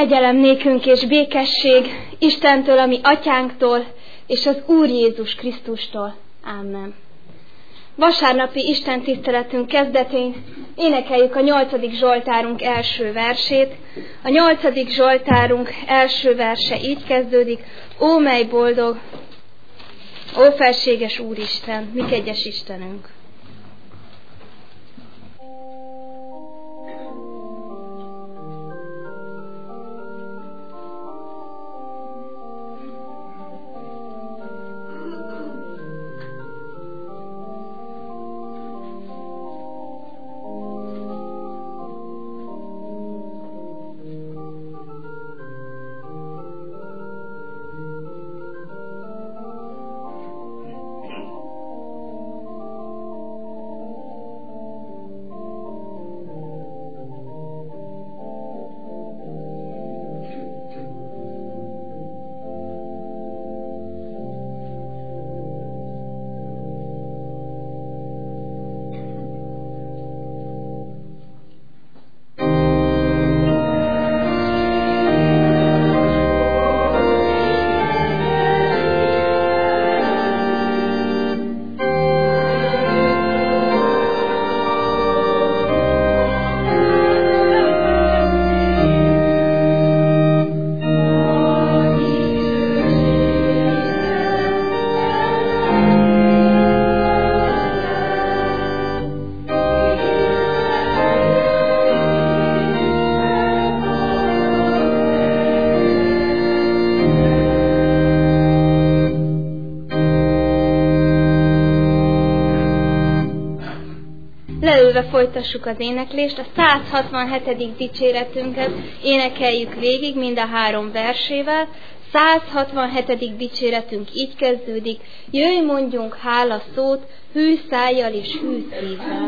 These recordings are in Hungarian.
Kegyelem nékünk és békesség Istentől, a mi atyánktól, és az Úr Jézus Krisztustól. Amen. Vasárnapi Isten tiszteletünk kezdetén énekeljük a 8. Zsoltárunk első versét. A 8. Zsoltárunk első verse így kezdődik: Ó, mely boldog, ó, felséges Úristen, mi kegyes Istenünk! Folytassuk az éneklést, a 167. dicséretünket énekeljük végig mind a 3 versével. 167. dicséretünk így kezdődik: Jöjj, mondjunk hálaszót, hű szájjal és hű szívvel.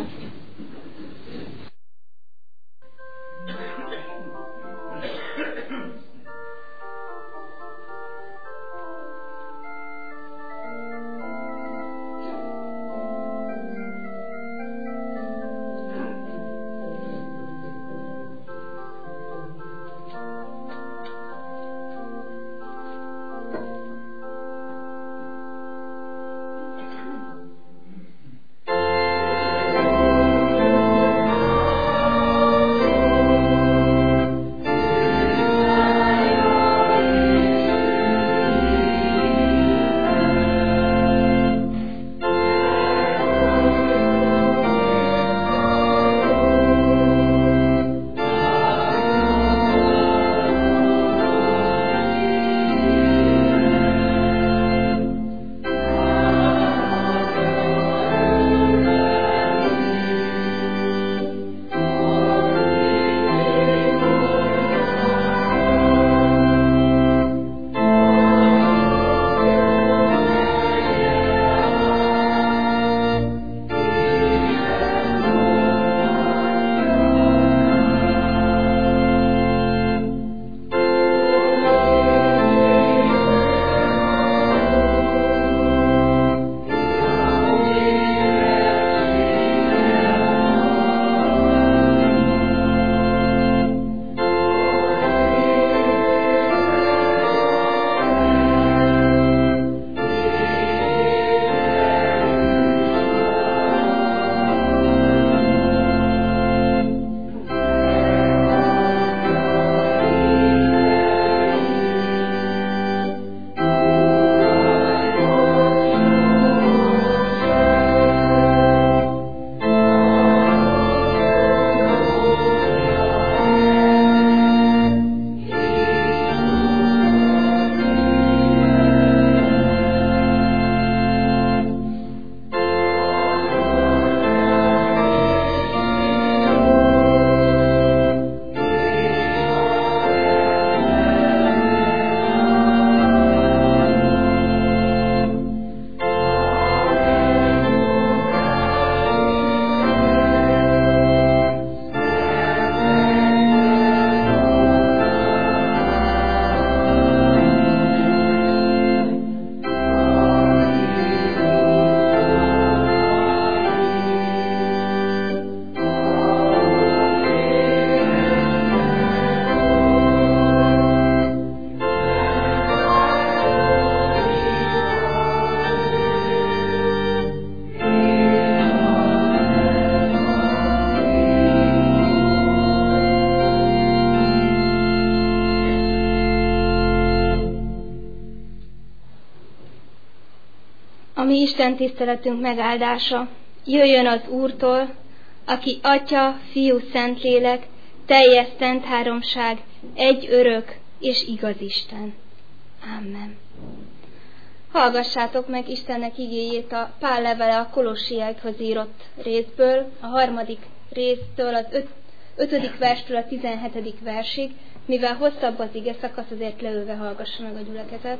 mi Isten tiszteletünk megáldása jöjjön az Úrtól, aki Atya, Fiú, Szentlélek, teljes szent háromság, egy örök és igaz Isten. Amen. Hallgassátok meg Istennek igéjét a Pál levele a Kolossiakhoz írott részből, a 3. résztől, az 5. verstől a 17. versig, mivel hosszabb az ige szakasz, azért leülve hallgassa meg a gyülekezet.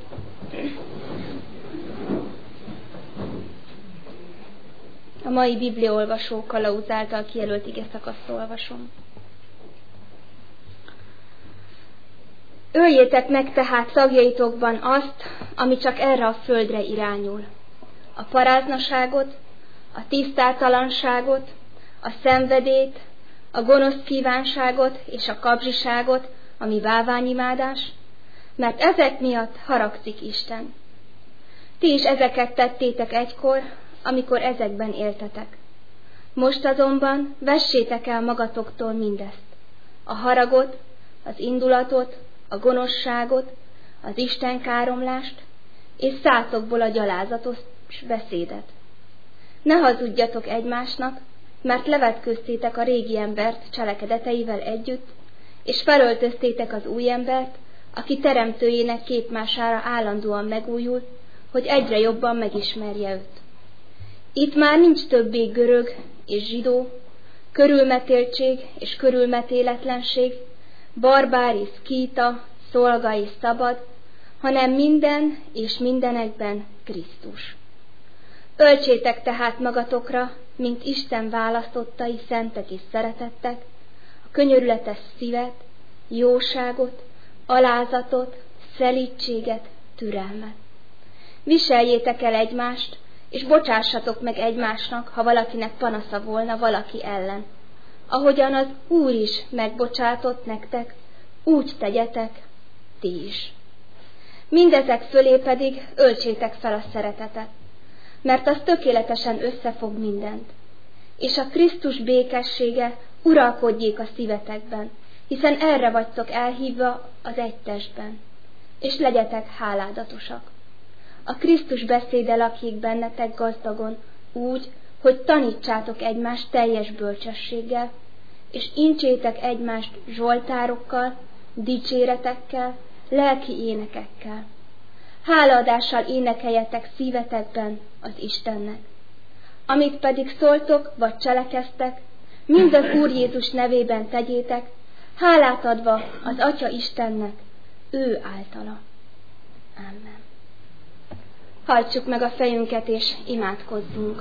A mai bibliaolvasó kalauz által kijelölt ige szakaszt olvasom. Öljétek meg tehát szagjaitokban azt, ami csak erre a földre irányul. A paráznaságot, a tisztátalanságot, a szenvedélyt, a gonosz kívánságot és a kapzsiságot, ami bálványimádás, mert ezek miatt haragszik Isten. Ti is ezeket tettétek egykor, amikor ezekben éltetek. Most azonban vessétek el magatoktól mindezt, a haragot, az indulatot, a gonoszságot, az istenkáromlást, és szátokból a gyalázatos beszédet. Ne hazudjatok egymásnak, mert levetköztétek a régi embert cselekedeteivel együtt, és felöltöztétek az új embert, aki teremtőjének képmására állandóan megújul, hogy egyre jobban megismerje őt. Itt már nincs többé görög és zsidó, körülmetéltség és körülmetéletlenség, barbár és szkíta, szolga és szabad, hanem minden és mindenekben Krisztus. Öltsétek tehát magatokra, mint Isten választottai, szentek és szeretettek, a könyörületes szívet, jóságot, alázatot, szelídséget, türelmet. Viseljétek el egymást, és bocsássatok meg egymásnak, ha valakinek panasza volna valaki ellen. Ahogyan az Úr is megbocsátott nektek, úgy tegyetek ti is. Mindezek fölé pedig öltsétek fel a szeretetet, mert az tökéletesen összefog mindent. És a Krisztus békessége uralkodjék a szívetekben, hiszen erre vagytok elhívva az egy testben. És legyetek háládatosak. A Krisztus beszéde lakjék bennetek gazdagon, úgy, hogy tanítsátok egymást teljes bölcsességgel, és incsétek egymást zsoltárokkal, dicséretekkel, lelki énekekkel. Hálaadással énekeljetek szívetekben az Istennek. Amit pedig szóltok, vagy cselekeztek, mind az Úr Jézus nevében tegyétek, hálát adva az Atya Istennek, ő általa. Amen. Hajtsuk meg a fejünket, és imádkozzunk.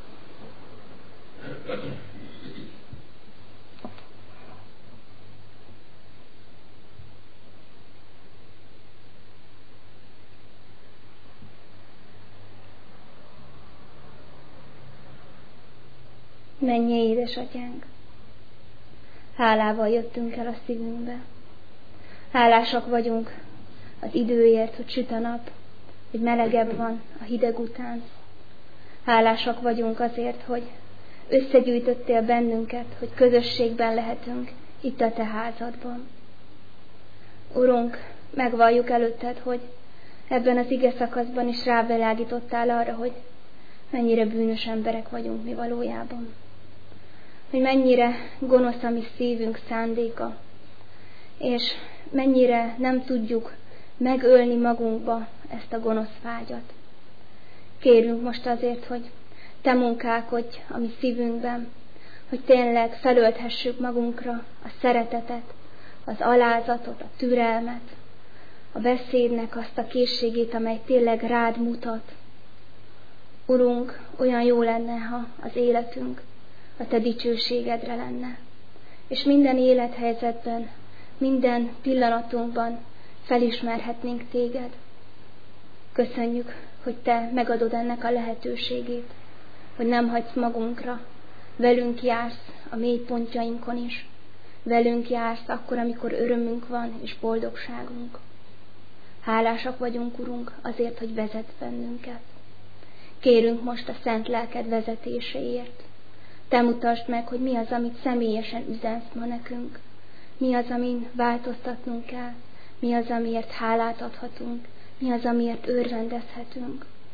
Mennyei édesatyánk, hálával jöttünk el a szívünkbe. Hálásak vagyunk az időért, hogy süt a nap, hogy melegebb van a hideg után. Hálásak vagyunk azért, hogy összegyűjtöttél bennünket, hogy közösségben lehetünk itt a te házadban. Urunk, megvalljuk előtted, hogy ebben az ige szakaszban is rávilágítottál arra, hogy mennyire bűnös emberek vagyunk mi valójában. Hogy mennyire gonosz a mi szívünk szándéka, és mennyire nem tudjuk megölni magunkba ezt a gonosz vágyat. Kérünk most azért, hogy te munkálkodj a mi szívünkben, hogy tényleg felölthessük magunkra a szeretetet, az alázatot, a türelmet, a beszédnek azt a készségét, amely tényleg rád mutat. Urunk, olyan jó lenne, ha az életünk a te dicsőségedre lenne, és minden élethelyzetben, minden pillanatunkban felismerhetnénk téged. Köszönjük, hogy te megadod ennek a lehetőségét, hogy nem hagysz magunkra, velünk jársz a mélypontjainkon is, velünk jársz akkor, amikor örömünk van és boldogságunk. Hálásak vagyunk, Urunk, azért, hogy vezet bennünket. Kérünk most a szent lelked vezetéséért. Te mutasd meg, hogy mi az, amit személyesen üzensz ma nekünk, mi az, amin változtatnunk kell, mi az, amiért hálát adhatunk, mi az, amiért örvendezhetünk.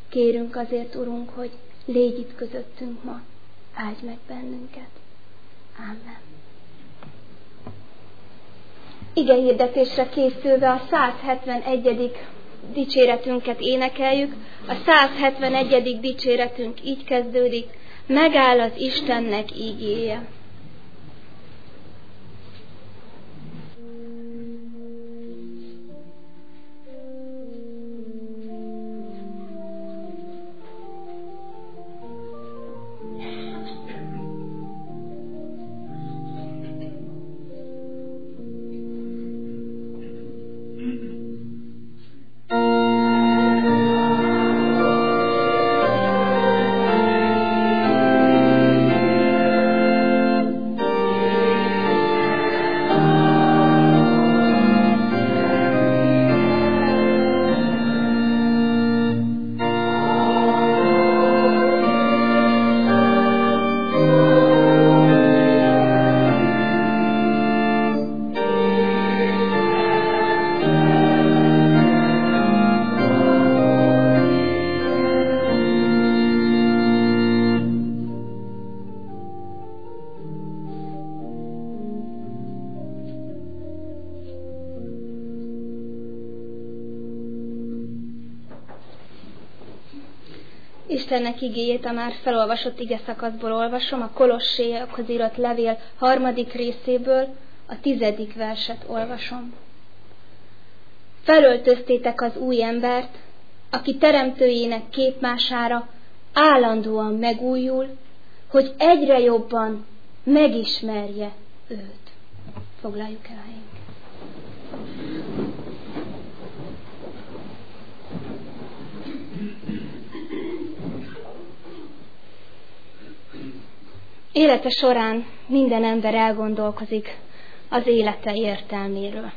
Kérünk azért, Urunk, hogy légy itt közöttünk ma, áldj meg bennünket. Ámen. Igehirdetésre készülve a 171. dicséretünket énekeljük. A 171. dicséretünk így kezdődik: megáll az Istennek ígéje. Istennek igéjét a már felolvasott ige szakaszból olvasom, a Kolosséakhoz írott levél 3. részéből a 10. verset olvasom. Felöltöztétek az új embert, aki teremtőjének képmására állandóan megújul, hogy egyre jobban megismerje őt. Foglaljuk el helyünket. Élete során minden ember elgondolkozik az élete értelméről.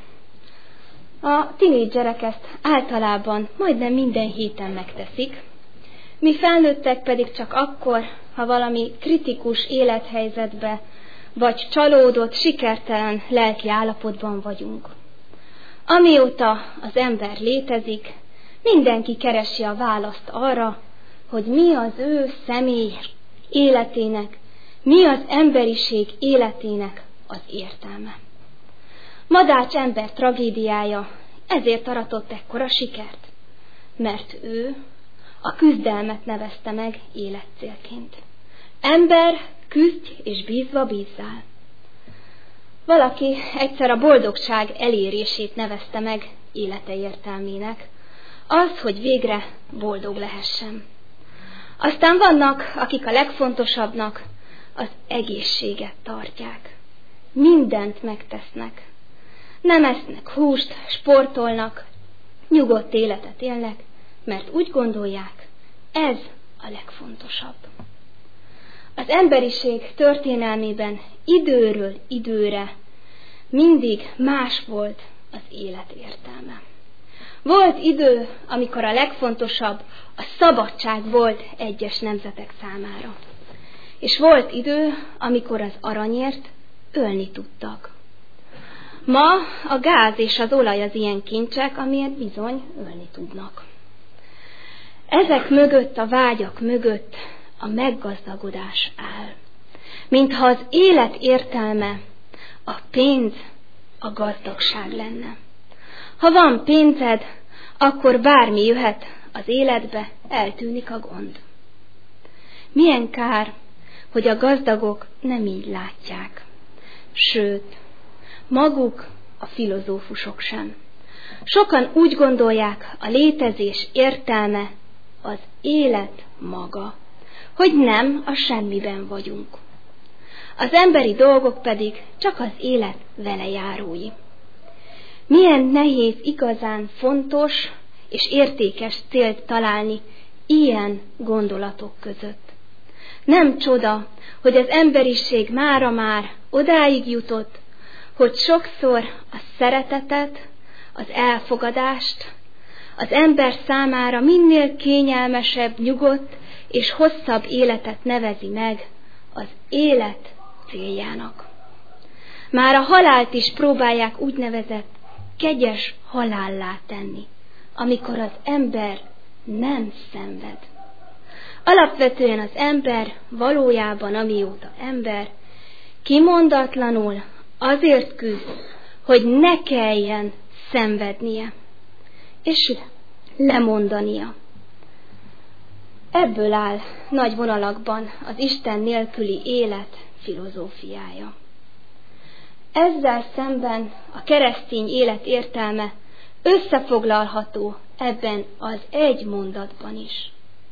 A tinédzserek ezt általában majdnem minden héten megteszik, mi felnőttek pedig csak akkor, ha valami kritikus élethelyzetbe, vagy csalódott, sikertelen lelki állapotban vagyunk. Amióta az ember létezik, mindenki keresi a választ arra, hogy mi az ő személy életének, mi az emberiség életének az értelme. Madács ember tragédiája ezért aratott ekkora sikert, mert ő a küzdelmet nevezte meg életcélként. Ember, küzdj és bízva bízzál. Valaki egyszer a boldogság elérését nevezte meg élete értelmének, az, hogy végre boldog lehessen. Aztán vannak, akik a legfontosabbnak az egészséget tartják. Mindent megtesznek. Nem esznek húst, sportolnak, nyugodt életet élnek, mert úgy gondolják, ez a legfontosabb. Az emberiség történelmében időről időre mindig más volt az élet értelme. Volt idő, amikor a legfontosabb a szabadság volt egyes nemzetek számára. És volt idő, amikor az aranyért ölni tudtak. Ma a gáz és az olaj az ilyen kincsek, amiért bizony ölni tudnak. Ezek mögött, a vágyak mögött a meggazdagodás áll. Mintha az élet értelme a pénz, a gazdagság lenne. Ha van pénzed, akkor bármi jöhet az életbe, eltűnik a gond. Milyen kár, hogy a gazdagok nem így látják. Sőt, maguk a filozófusok sem. Sokan úgy gondolják, a létezés értelme az élet maga, hogy nem a semmiben vagyunk. Az emberi dolgok pedig csak az élet velejárói. Milyen nehéz igazán fontos és értékes célt találni ilyen gondolatok között. Nem csoda, hogy az emberiség mára már odáig jutott, hogy sokszor a szeretetet, az elfogadást, az ember számára minél kényelmesebb, nyugodt és hosszabb életet nevezi meg az élet céljának. Már a halált is próbálják úgynevezett kegyes halállá tenni, amikor az ember nem szenved. Alapvetően az ember valójában, amióta ember, kimondatlanul azért küzd, hogy ne kelljen szenvednie, és lemondania. Ebből áll nagy vonalakban az Isten nélküli élet filozófiája. Ezzel szemben a keresztény élet értelme összefoglalható ebben az egy mondatban is.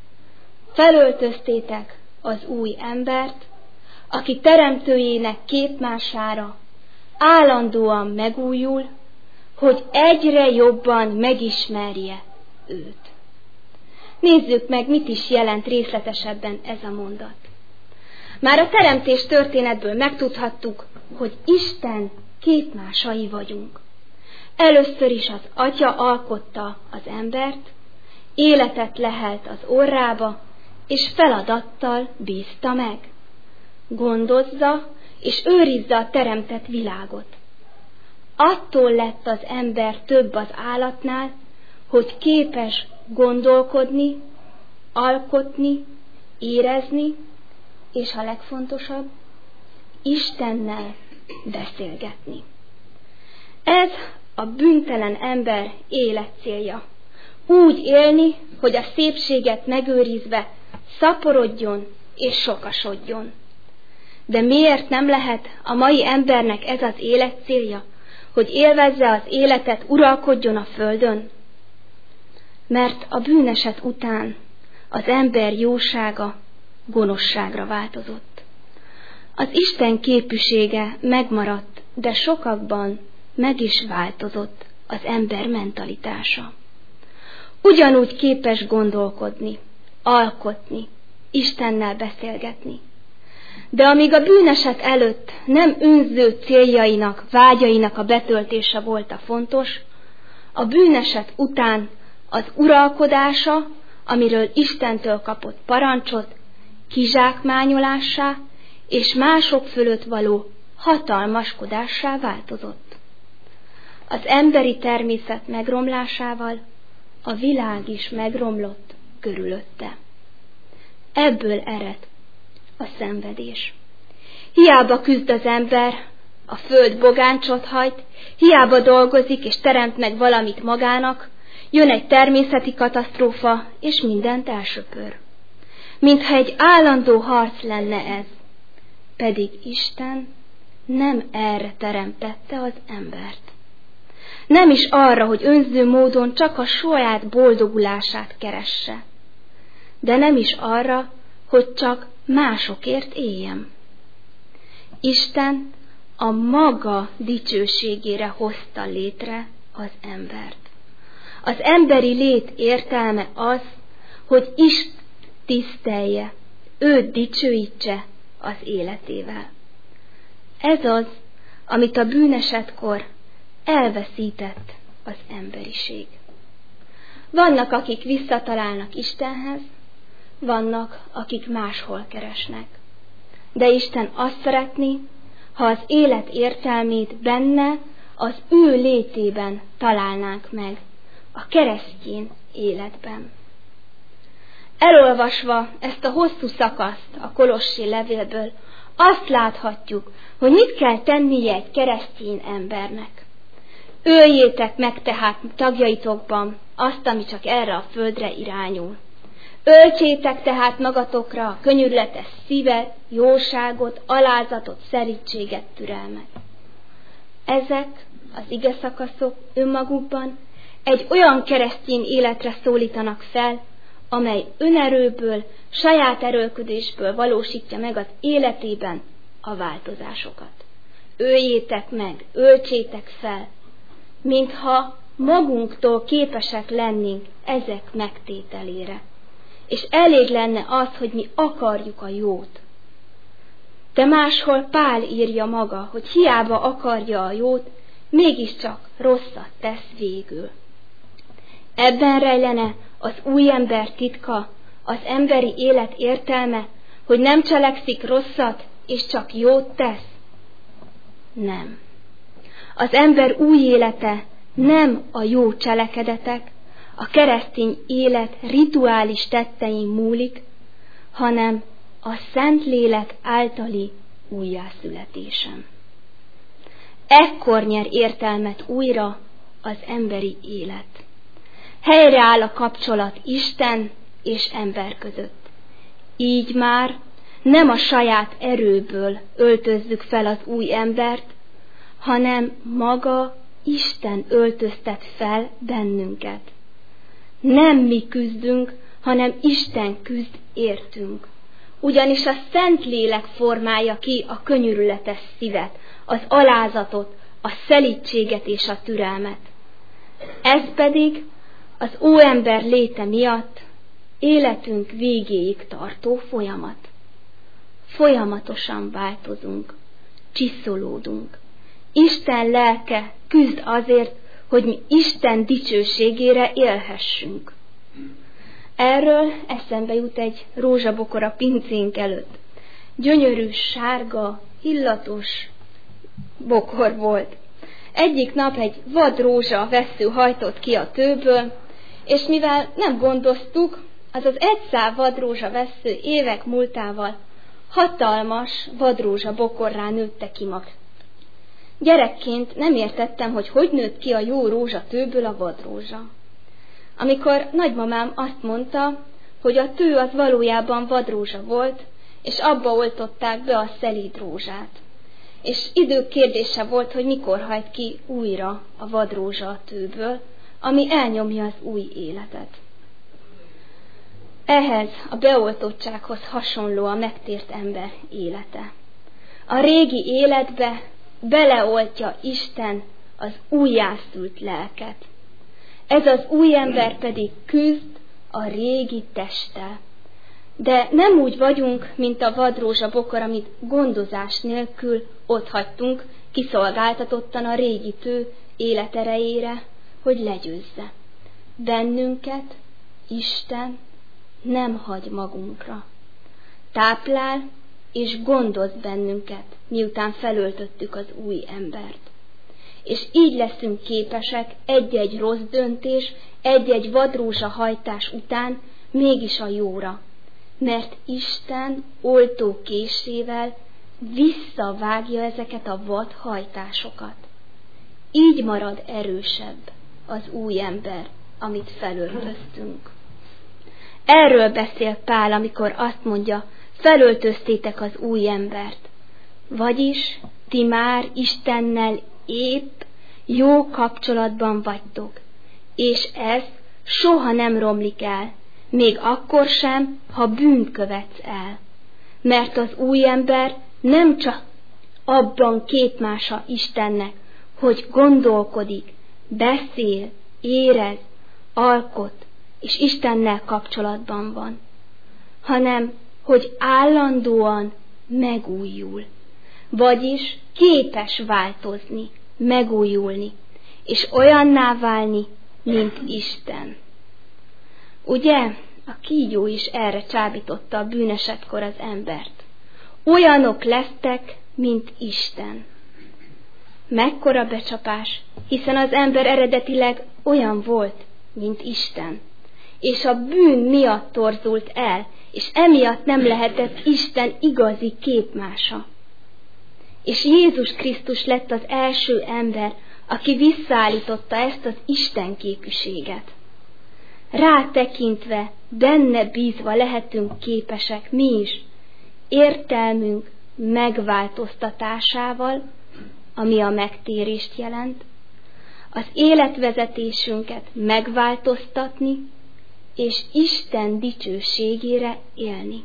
Felöltöztétek az új embert, aki teremtőjének képmására állandóan megújul, hogy egyre jobban megismerje őt. Nézzük meg, mit is jelent részletesebben ez a mondat. Már a teremtés történetből megtudhattuk, hogy Isten képmásai vagyunk. Először is az Atya alkotta az embert, életet lehelt az orrába, és feladattal bízta meg. Gondozza és őrizze a teremtett világot. Attól lett az ember több az állatnál, hogy képes gondolkodni, alkotni, érezni, és a legfontosabb, Istennel beszélgetni. Ez a bűntelen ember életcélja. Úgy élni, hogy a szépséget megőrizve szaporodjon és sokasodjon. De miért nem lehet a mai embernek ez az életcélja, hogy élvezze az életet, uralkodjon a földön? Mert a bűneset után az ember jósága gonoszságra változott. Az Isten képűsége megmaradt, de sokakban meg is változott az ember mentalitása. Ugyanúgy képes gondolkodni, alkotni, Istennel beszélgetni. De amíg a bűneset előtt nem önző céljainak, vágyainak a betöltése volt a fontos, a bűneset után az uralkodása, amiről Istentől kapott parancsot, kizsákmányolássá és mások fölött való hatalmaskodássá változott. Az emberi természet megromlásával a világ is megromlott körülötte. Ebből ered a szenvedés. Hiába küzd az ember, a föld bogáncsot hajt, hiába dolgozik és teremt meg valamit magának, jön egy természeti katasztrófa, és mindent elsöpör. Mintha egy állandó harc lenne ez, pedig Isten nem erre teremtette az embert. Nem is arra, hogy önző módon csak a saját boldogulását keresse, de nem is arra, hogy csak másokért éljem. Isten a maga dicsőségére hozta létre az embert. Az emberi lét értelme az, hogy Isten tisztelje, őt dicsőítse az életével. Ez az, amit a bűnesetkor elveszített az emberiség. Vannak, akik visszatalálnak Istenhez, vannak, akik máshol keresnek. De Isten azt szeretné, ha az élet értelmét benne, az ő létében találnánk meg, a keresztény életben. Elolvasva ezt a hosszú szakaszt a kolossi levélből, azt láthatjuk, hogy mit kell tennie egy keresztény embernek. Öljétek meg tehát tagjaitokban azt, ami csak erre a földre irányul. Öltsétek tehát magatokra a könyörületes szívet, jóságot, alázatot, szerítséget, türelmet. Ezek az igeszakaszok önmagukban egy olyan keresztény életre szólítanak fel, amely önerőből, saját erőlködésből valósítja meg az életében a változásokat. Öljétek meg, öltsétek fel, mintha magunktól képesek lennénk ezek megtételére. És elég lenne az, hogy mi akarjuk a jót. De máshol Pál írja maga, hogy hiába akarja a jót, mégiscsak rosszat tesz végül. Ebben rejlene az új ember titka, az emberi élet értelme, hogy nem cselekszik rosszat, és csak jót tesz? Nem. Az ember új élete nem a jó cselekedetek, a keresztény élet rituális tettein múlik, hanem a Szentlélek általi újjászületésem. Ekkor nyer értelmet újra az emberi élet. Helyreáll a kapcsolat Isten és ember között. Így már nem a saját erőből öltözzük fel az új embert, hanem maga Isten öltöztet fel bennünket. Nem mi küzdünk, hanem Isten küzd értünk. Ugyanis a Szentlélek formálja ki a könyörületes szívet, az alázatot, a szelídséget és a türelmet. Ez pedig az óember léte miatt életünk végéig tartó folyamat. Folyamatosan változunk, csiszolódunk. Isten lelke küzd azért, hogy mi Isten dicsőségére élhessünk. Erről eszembe jut egy rózsabokor a pincénk előtt. Gyönyörű, sárga, illatos bokor volt. Egyik nap egy vad rózsa vessző hajtott ki a tőből, és mivel nem gondoztuk, az egy szál vadrózsa vessző évek múltával hatalmas vadrózsa bokorrá nőtte ki magát. Gyerekként nem értettem, hogy nőtt ki a jó rózsatőből a vadrózsa. Amikor nagymamám azt mondta, hogy a tő az valójában vadrózsa volt, és abba oltották be a szelíd rózsát. És idő kérdése volt, hogy mikor hajt ki újra a vadrózsa a tőből, ami elnyomja az új életet. Ehhez a beoltottsághoz hasonló a megtért ember élete. A régi életbe beleoltja Isten az újjászült lelket. Ez az új ember pedig küzd a régi testtel. De nem úgy vagyunk, mint a vadrózsa bokor, amit gondozás nélkül otthagytunk kiszolgáltatottan a régi tő életerejére, hogy legyőzze. Bennünket Isten nem hagy magunkra. Táplál és gondoz bennünket, miután felöltöttük az új embert. És így leszünk képesek egy-egy rossz döntés, egy-egy vadrózsa hajtás után mégis a jóra, mert Isten oltó késével visszavágja ezeket a vad hajtásokat. Így marad erősebb az új ember, amit felöltöztünk. Erről beszél Pál, amikor azt mondja, felöltöztétek az új embert. Vagyis ti már Istennel épp jó kapcsolatban vagytok, és ez soha nem romlik el, még akkor sem, ha bűnt követsz el. Mert az új ember nem csak abban képmása Istennek, hogy gondolkodik, beszél, érez, alkot, és Istennel kapcsolatban van, hanem hogy állandóan megújul, vagyis képes változni, megújulni, és olyanná válni, mint Isten. Ugye, a kígyó is erre csábította a bűnesetkor az embert. Olyanok lesztek, mint Isten. Mekkora becsapás, hiszen az ember eredetileg olyan volt, mint Isten. És a bűn miatt torzult el, és emiatt nem lehetett Isten igazi képmása. És Jézus Krisztus lett az első ember, aki visszaállította ezt az Isten képűséget. Rátekintve, benne bízva lehetünk képesek mi is, értelmünk megváltoztatásával, ami a megtérést jelent, az életvezetésünket megváltoztatni, és Isten dicsőségére élni.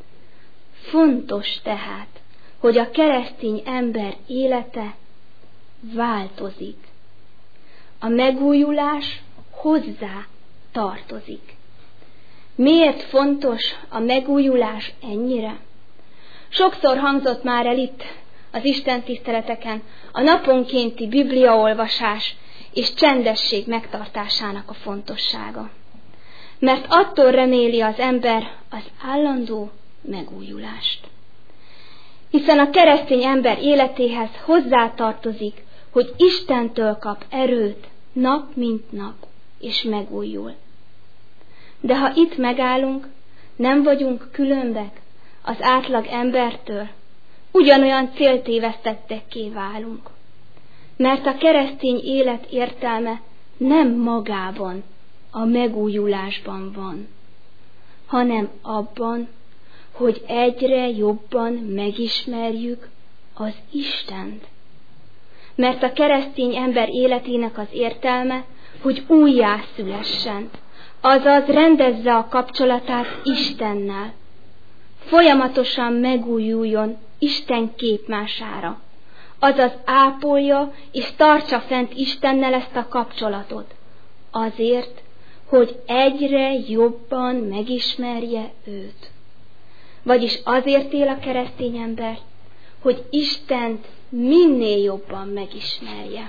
Fontos tehát, hogy a keresztény ember élete változik. A megújulás hozzá tartozik. Miért fontos a megújulás ennyire? Sokszor hangzott már el itt az istentiszteleteken a naponkénti bibliaolvasás és csendesség megtartásának a fontossága. Mert attól reméli az ember az állandó megújulást. Hiszen a keresztény ember életéhez hozzátartozik, hogy Istentől kap erőt nap mint nap, és megújul. De ha itt megállunk, nem vagyunk különbek az átlag embertől, ugyanolyan céltévesztettekké válunk. Mert a keresztény élet értelme nem magában, a megújulásban van, hanem abban, hogy egyre jobban megismerjük az Istent. Mert a keresztény ember életének az értelme, hogy újjászülessen, azaz rendezze a kapcsolatát Istennel, folyamatosan megújuljon Isten képmására, azaz ápolja és tartsa fent Istennel ezt a kapcsolatot, azért, hogy egyre jobban megismerje őt. Vagyis azért él a keresztény ember, hogy Istent minél jobban megismerje.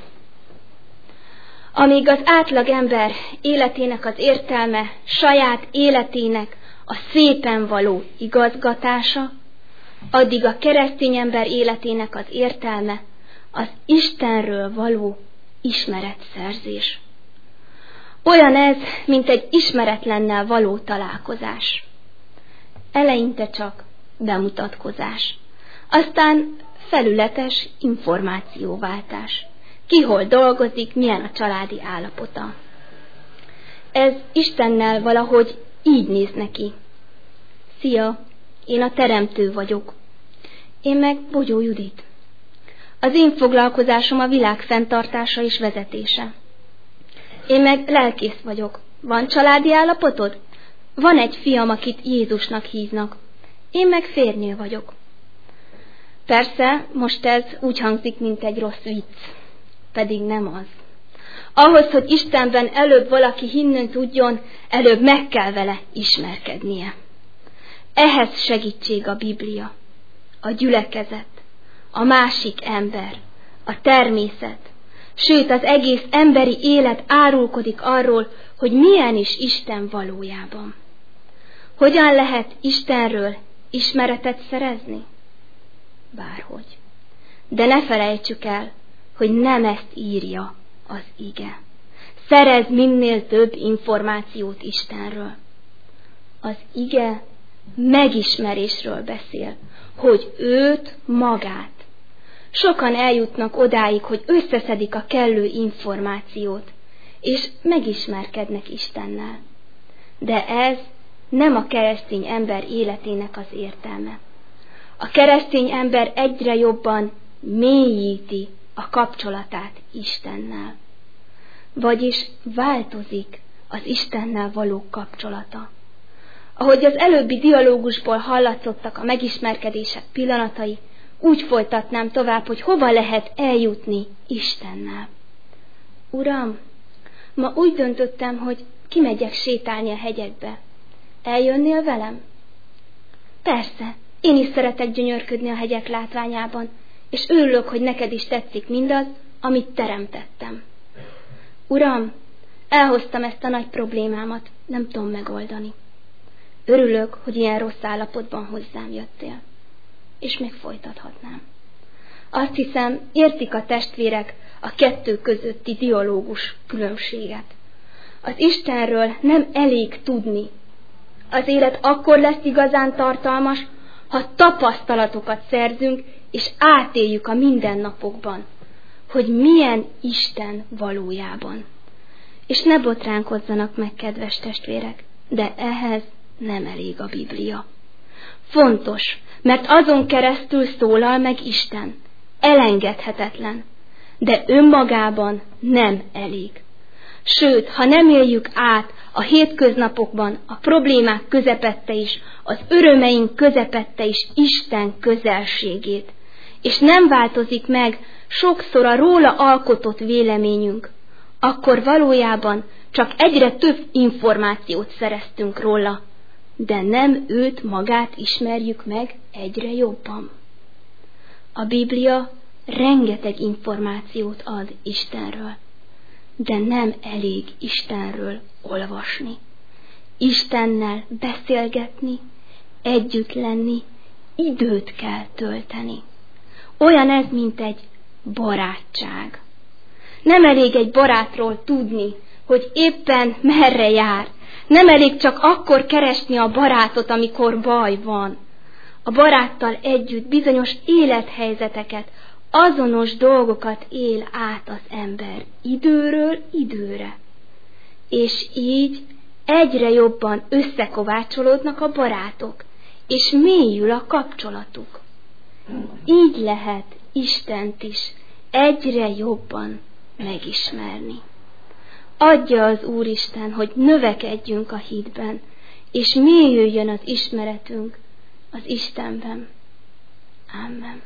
Amíg az átlag ember életének az értelme saját életének a szépen való igazgatása, addig a keresztény ember életének az értelme az Istenről való ismeretszerzés. Olyan ez, mint egy ismeretlennel való találkozás. Eleinte csak bemutatkozás, aztán felületes információváltás. Ki hol dolgozik, milyen a családi állapota. Ez Istennel valahogy így néz neki. Szia, én a Teremtő vagyok. Én meg Bogyó Judit. Az én foglalkozásom a világ fenntartása és vezetése. Én meg lelkész vagyok. Van családi állapotod? Van egy fiam, akit Jézusnak hívnak. Én meg férjnő vagyok. Persze, most ez úgy hangzik, mint egy rossz vicc. Pedig nem az. Ahhoz, hogy Istenben előbb valaki hinni tudjon, előbb meg kell vele ismerkednie. Ehhez segítség a Biblia, a gyülekezet, a másik ember, a természet, sőt az egész emberi élet árulkodik arról, hogy milyen is Isten valójában. Hogyan lehet Istenről ismeretet szerezni? Bárhogy. De ne felejtsük el, hogy nem ezt írja az ige. Szerezz minél több információt Istenről. Az ige megismerésről beszél, hogy őt, magát. Sokan eljutnak odáig, hogy összeszedik a kellő információt, és megismerkednek Istennel. De ez nem a keresztény ember életének az értelme. A keresztény ember egyre jobban mélyíti a kapcsolatát Istennel. Vagyis változik az Istennel való kapcsolata. Ahogy az előbbi dialógusból hallatszottak a megismerkedések pillanatai, úgy folytatnám tovább, hogy hova lehet eljutni Istennel. Uram, ma úgy döntöttem, hogy kimegyek sétálni a hegyekbe. Eljönnél velem? Persze, én is szeretek gyönyörködni a hegyek látványában, és örülök, hogy neked is tetszik mindaz, amit teremtettem. Uram, elhoztam ezt a nagy problémámat, nem tudom megoldani. Örülök, hogy ilyen rossz állapotban hozzám jöttél. És még folytathatnám. Azt hiszem, értik a testvérek a kettő közötti dialógus különbséget. Az Istenről nem elég tudni. Az élet akkor lesz igazán tartalmas, ha tapasztalatokat szerzünk, és átéljük a mindennapokban, hogy milyen Isten valójában. És ne botránkozzanak meg, kedves testvérek, de ehhez nem elég a Biblia. Fontos, mert azon keresztül szólal meg Isten. Elengedhetetlen, de önmagában nem elég. Sőt, ha nem éljük át a hétköznapokban, a problémák közepette is, az örömeink közepette is Isten közelségét, és nem változik meg sokszor a róla alkotott véleményünk, akkor valójában csak egyre több információt szereztünk róla, de nem őt magát ismerjük meg egyre jobban. A Biblia rengeteg információt ad Istenről, de nem elég Istenről olvasni. Istennel beszélgetni, együtt lenni, időt kell tölteni. Olyan ez, mint egy barátság. Nem elég egy barátról tudni, hogy éppen merre jár. Nem elég csak akkor keresni a barátot, amikor baj van. A baráttal együtt bizonyos élethelyzeteket, azonos dolgokat él át az ember időről időre. És így egyre jobban összekovácsolódnak a barátok, és mélyül a kapcsolatuk. Így lehet Istent is egyre jobban megismerni. Adja az Úristen, hogy növekedjünk a hitben, és mélyüljön az ismeretünk az Istenben. Amen.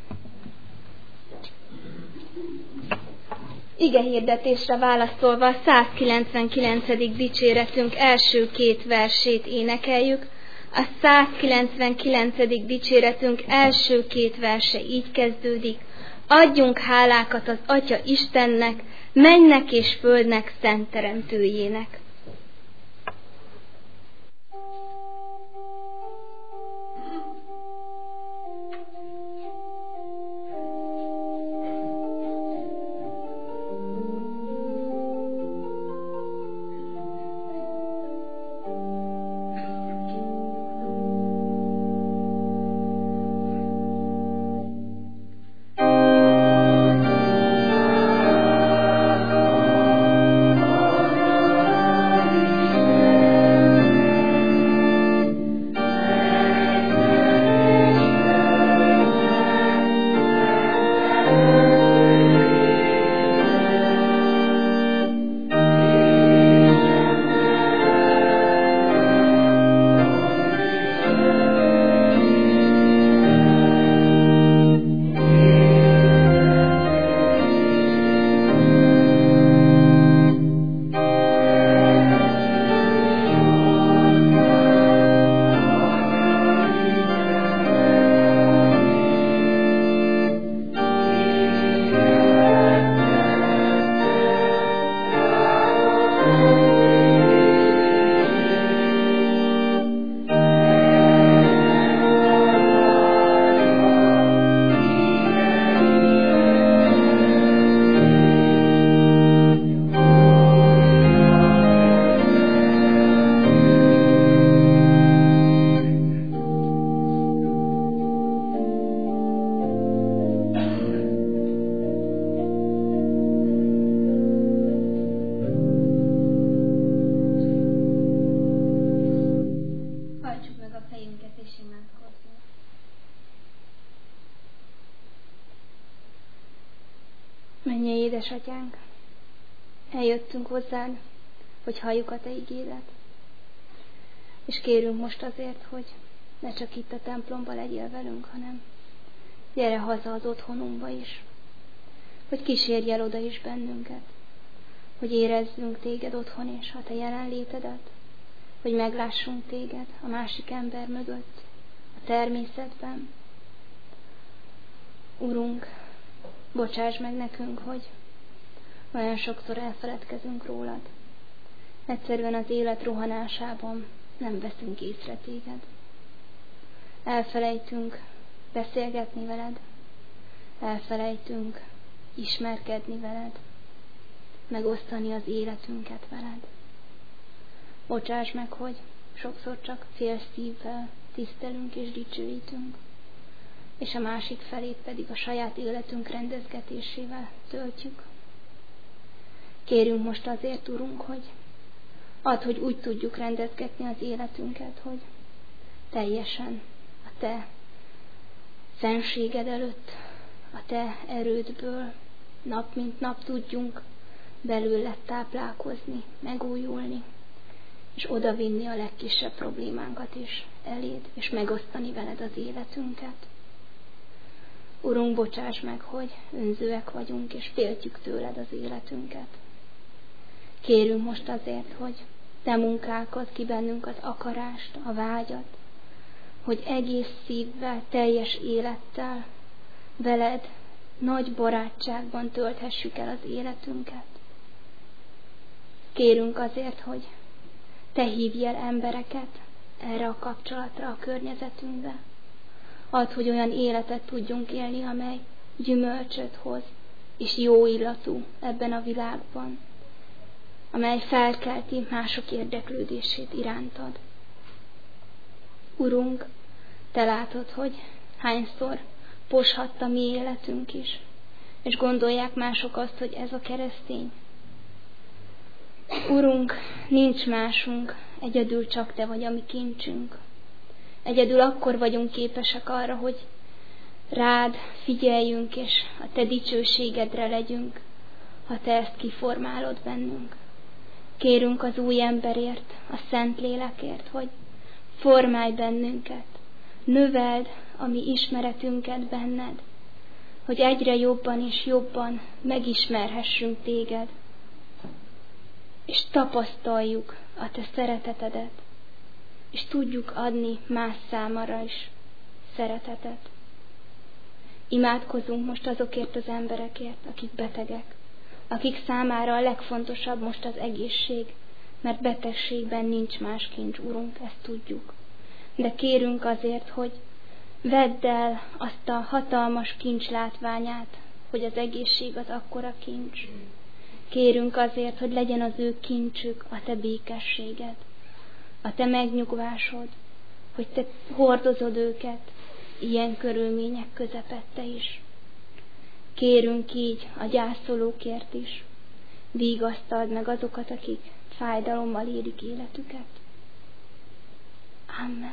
Igehirdetésre válaszolva a 199. dicséretünk első 2 versét énekeljük. A 199. dicséretünk első 2 verse így kezdődik. Adjunk hálákat az Atya Istennek, mennek és földnek szent teremtőjének. Mennyei édesatyánk, eljöttünk hozzád, hogy halljuk a te igédet. És kérünk most azért, hogy ne csak itt a templomban legyél velünk, hanem gyere haza az otthonunkba is. Hogy kísérj el oda is bennünket. Hogy érezzünk téged otthon és a te jelenlétedet. Hogy meglássunk téged a másik ember mögött, a természetben. Urunk, bocsáss meg nekünk, hogy olyan sokszor elfeledkezünk rólad. Egyszerűen az élet rohanásában nem veszünk észre téged. Elfelejtünk beszélgetni veled, elfelejtünk ismerkedni veled, megosztani az életünket veled. Bocsáss meg, hogy sokszor csak fél szívvel tisztelünk és dicsőítünk, és a másik felét pedig a saját életünk rendezgetésével töltjük. Kérünk most azért, Urunk, hogy add, hogy úgy tudjuk rendezgetni az életünket, hogy teljesen a te fenséged előtt, a te erődből nap mint nap tudjunk belőled táplálkozni, megújulni, és odavinni a legkisebb problémánkat is eléd, és megosztani veled az életünket. Urunk, bocsáss meg, hogy önzőek vagyunk, és féltjük tőled az életünket. Kérünk most azért, hogy te munkálkodj ki bennünk az akarást, a vágyat, hogy egész szívvel, teljes élettel veled nagy barátságban tölthessük el az életünket. Kérünk azért, hogy te hívj el embereket erre a kapcsolatra a környezetünkbe. Add, hogy olyan életet tudjunk élni, amely gyümölcsöt hoz, és jó illatú ebben a világban. amely felkelti mások érdeklődését irántad. Urunk, Te látod, hogy hányszor poshatta mi életünk is, és gondolják mások azt, hogy ez a keresztény. Urunk, nincs másunk, egyedül csak Te vagy a mi kincsünk. Egyedül akkor vagyunk képesek arra, hogy rád figyeljünk, és a Te dicsőségedre legyünk, ha Te ezt kiformálod bennünk. Kérünk az új emberért, a Szentlélekért, hogy formálj bennünket, növeld a mi ismeretünket benned, hogy egyre jobban és jobban megismerhessünk Téged, és tapasztaljuk a Te szeretetedet, és tudjuk adni más számára is szeretetet. Imádkozunk most azokért az emberekért, akik betegek, akik számára a legfontosabb most az egészség, mert betegségben nincs más kincs, Urunk, ezt tudjuk. De kérünk azért, hogy vedd el azt a hatalmas kincs látványát, hogy az egészség az akkora kincs. Kérünk azért, hogy legyen az ő kincsük a Te békességed, a Te megnyugvásod, hogy Te hordozod őket ilyen körülmények közepette is. Kérünk így a gyászolókért is, vigasztald meg azokat, akik fájdalommal élik életüket. Amen.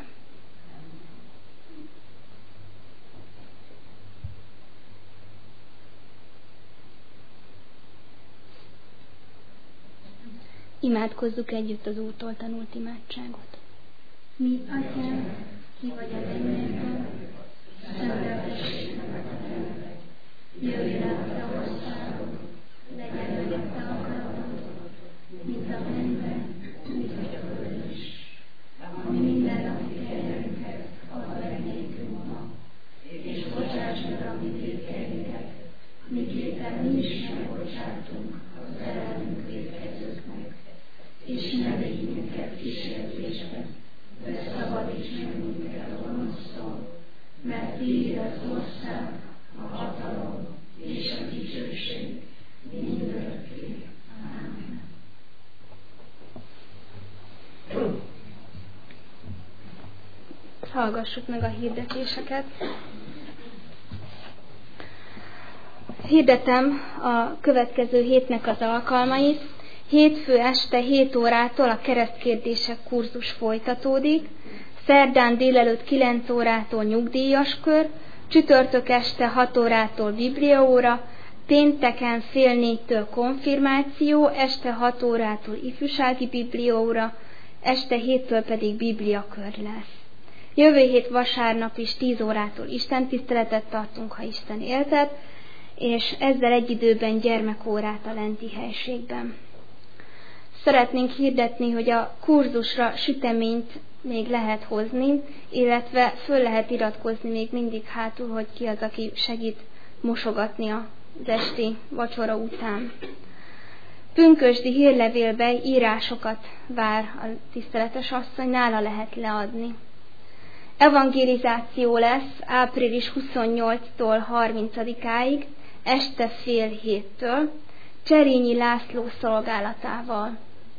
Imádkozzuk együtt az Úrtól tanult imádságot. Mi, Atyám, ki vagy a mennyekben, szenteltessék meg a Te neved. Jöjjön el a Te országod, legyen meg a Te akaratod, mint a mennyben, mint a földön is. A mindennapi kenyerünket add meg nékünk ma, és bocsáss meg a mi vétkeinket, miképpen mi is megbocsátunk az ellenünk vétkezőknek. És ne védj minket kísértésbe, de szabadíts meg minket a gonosztól, mert Tiéd az ország, a hatalom és a dicsőség mindörökké. Amen. Hallgassuk meg a hirdetéseket. Hirdetem a következő hétnek az alkalmait. Hétfő este 7 órától a keresztkérdések kurzus folytatódik, szerdán délelőtt 9 órától nyugdíjas kör, csütörtök este 6 órától bibliaóra, pénteken fél 4-től konfirmáció, este 6 órától ifjúsági bibliaóra, este 7-től pedig bibliakör lesz. Jövő hét vasárnap is 10 órától istentiszteletet tartunk, ha Isten éltet, és ezzel egy időben gyermekórát a lenti helységben. Szeretnénk hirdetni, hogy a kurzusra süteményt még lehet hozni, illetve föl lehet iratkozni még mindig hátul, hogy ki az, aki segít mosogatni az esti vacsora után. Pünkösdi hírlevélbe írásokat vár a tiszteletes asszony, nála lehet leadni. Evangelizáció lesz április 28-tól 30-áig, este fél 7-től, Cserényi László szolgálatával.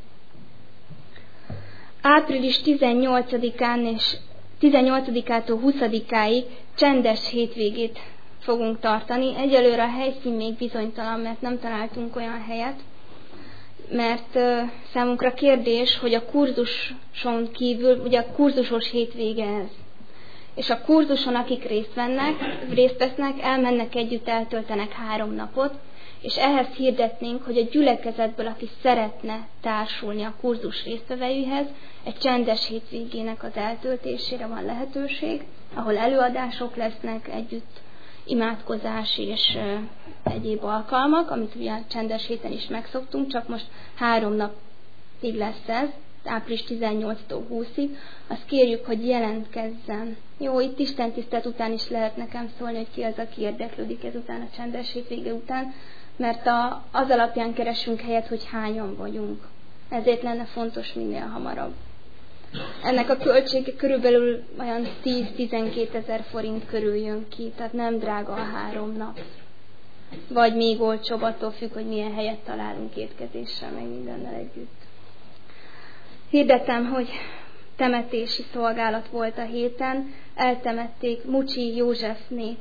Április 18-án és 18-ától 20-áig csendes hétvégét fogunk tartani. Egyelőre a helyszín még bizonytalan, mert nem találtunk olyan helyet, mert számunkra kérdés, hogy a kurzuson kívül, ugye a kurzusos hétvége ez. És a kurzuson, akik részt vesznek, elmennek együtt, eltöltenek 3 napot, és ehhez hirdetnénk, hogy a gyülekezetből, aki szeretne társulni a kurzus résztvevőihez, egy csendes hétvégének az eltöltésére van lehetőség, ahol előadások lesznek együtt, imádkozás és egyéb alkalmak, amit ugye a csendes héten is megszoktunk, csak most 3 napig lesz ez, április 18-tól 20-ig, azt kérjük, hogy jelentkezzen. Jó, itt istentisztelet után is lehet nekem szólni, hogy ki az, aki érdeklődik ezután a csendes hétvége után, mert az alapján keresünk helyet, hogy hányan vagyunk. Ezért lenne fontos minél hamarabb. Ennek a költsége körülbelül olyan 10-12 ezer forint körül jön ki, tehát nem drága a 3 nap. vagy még olcsóbb, attól függ, hogy milyen helyet találunk étkezéssel, meg mindennel együtt. Hirdetem, hogy temetési szolgálat volt a héten, eltemették Mucsi Józsefnét.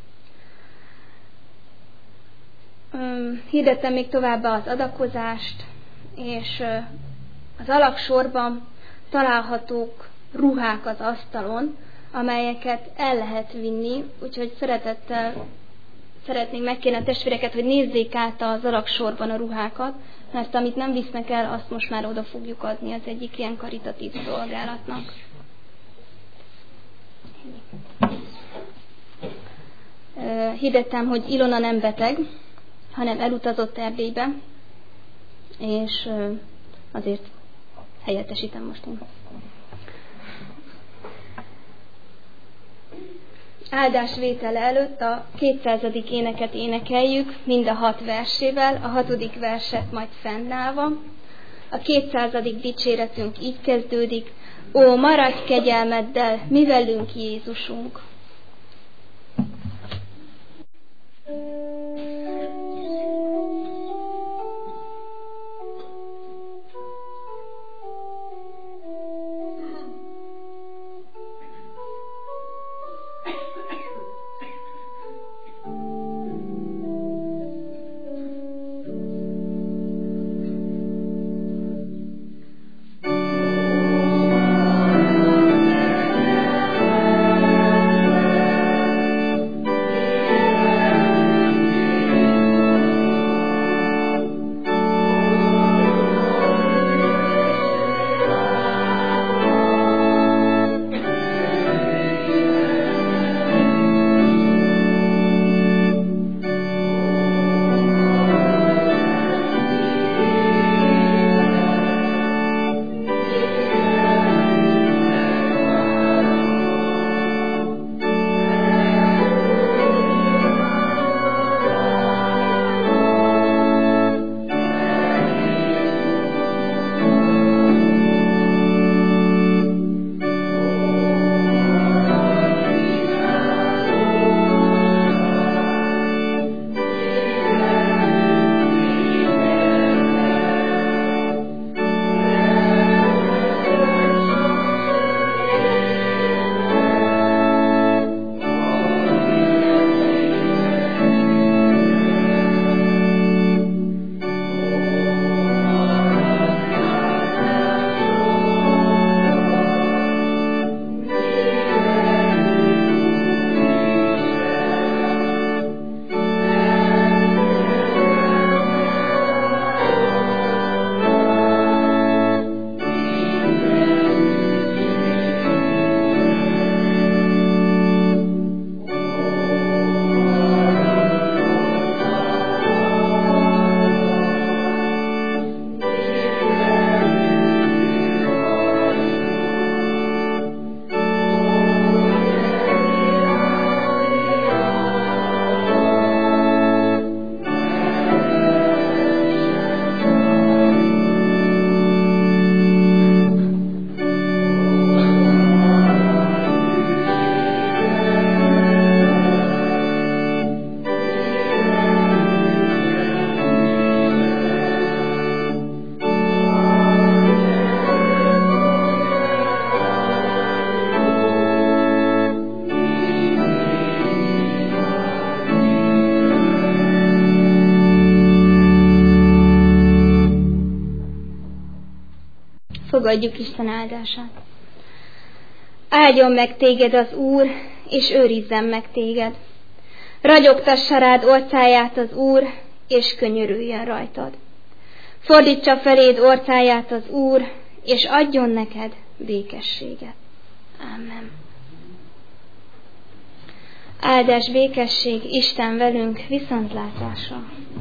Hirdettem még továbbá az adakozást, és az alagsorban találhatók ruhák az asztalon, amelyeket el lehet vinni, úgyhogy szeretettel szeretnénk megkérni a testvéreket, hogy nézzék át az alagsorban a ruhákat, mert amit nem visznek el, azt most már oda fogjuk adni az egyik ilyen karitatív szolgálatnak. Hirdettem, hogy Ilona nem beteg, hanem elutazott Erdélybe, és azért helyettesítem most én. Áldásvétele előtt a 200. éneket énekeljük, mind a 6 versével, a 6. verset majd fennállva. A 200. dicséretünk így kezdődik: Ó, maradj kegyelmeddel, mi velünk Jézusunk! Fogadjuk Isten áldását. Áldjon meg téged az Úr, és őrizzen meg téged. Ragyogtassa rád orcáját az Úr, és könyörüljön rajtad. Fordítsa feléd orcáját az Úr, és adjon neked békességet. Amen. Áldás, békesség, Isten velünk, viszontlátásra!